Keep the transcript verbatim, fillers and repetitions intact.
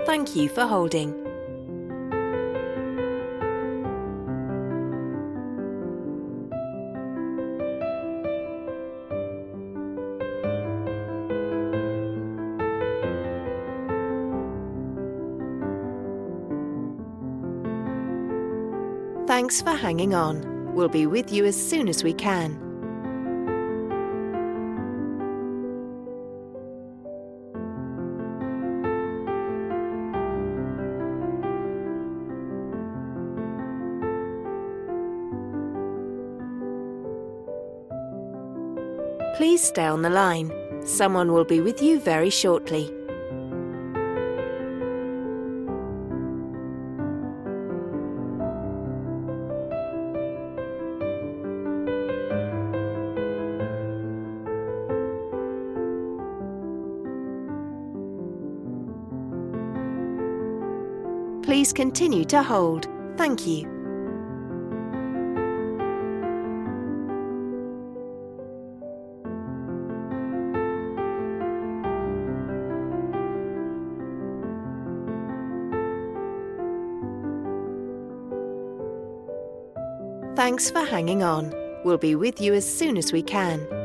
Thank you for holding. Thanks for hanging on. We'll be with you as soon as we can. Please stay on the line. Someone will be with you very shortly. Please continue to hold. Thank you. Thanks for hanging on. We'll be with you as soon as we can.